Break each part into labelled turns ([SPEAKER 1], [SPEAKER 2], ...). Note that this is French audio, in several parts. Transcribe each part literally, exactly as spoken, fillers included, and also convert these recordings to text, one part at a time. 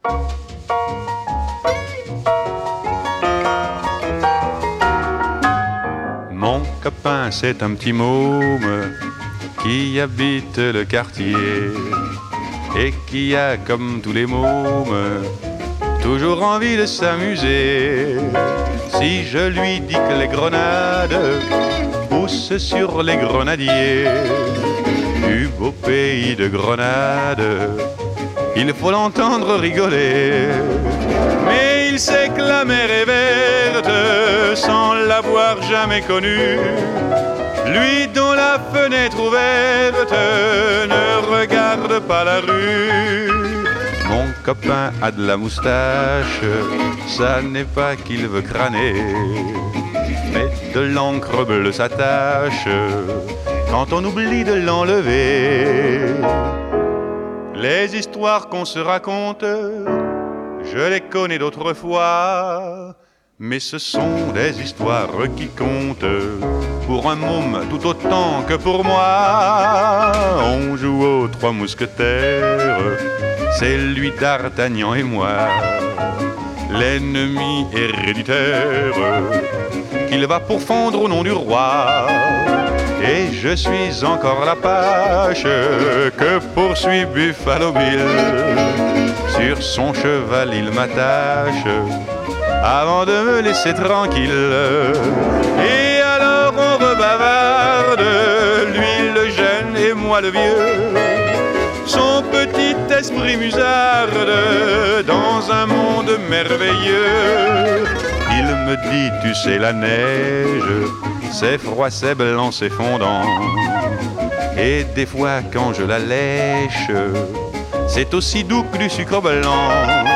[SPEAKER 1] Mon copain, c'est un petit môme qui habite le quartier et qui a, comme tous les mômes, toujours envie de s'amuser. Si je lui dis que les grenades poussent sur les grenadiers du beau pays de Grenade, il faut l'entendre rigoler. Mais il sait que la mer est verte sans l'avoir jamais connue. Lui dont la fenêtre ouverte ne regarde pas la rue. Mon copain a de la moustache, ça n'est pas qu'il veut crâner, mais de l'encre bleue s'attache quand on oublie de l'enlever. Les histoires qu'on se raconte, je les connais d'autrefois, mais ce sont des histoires qui comptent pour un môme tout autant que pour moi. On joue aux trois mousquetaires, c'est lui D'Artagnan et moi, l'ennemi héréditaire qu'il va pourfendre au nom du roi. Et je suis encore l'Apache que poursuit Buffalo Bill. Sur son cheval il m'attache avant de me laisser tranquille. Et alors on rebavarde, lui le jeune et moi le vieux. Son petit esprit musarde dans un monde merveilleux. Il me dit, tu sais la neige, c'est froid, c'est blanc, c'est fondant. Et des fois quand je la lèche, c'est aussi doux que du sucre blanc.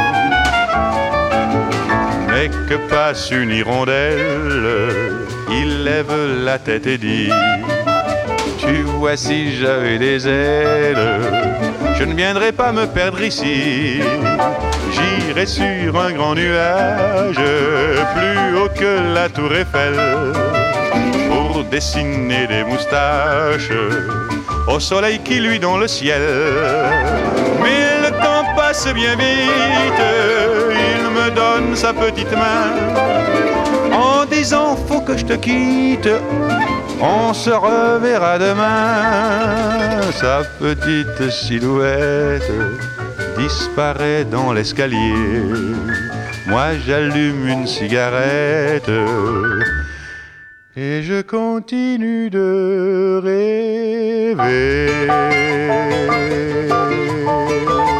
[SPEAKER 1] Mais que passe une hirondelle, il lève la tête et dit, tu vois si j'avais des ailes, je ne viendrais pas me perdre ici. J'irai sur un grand nuage, plus haut que la tour Eiffel, pour dessiner des moustaches au soleil qui luit dans le ciel. Mais le temps passe bien vite, il me donne sa petite main en disant faut que je te quitte, on se reverra demain. Sa petite silhouette disparaît dans l'escalier. Moi j'allume une cigarette et je continue de rêver.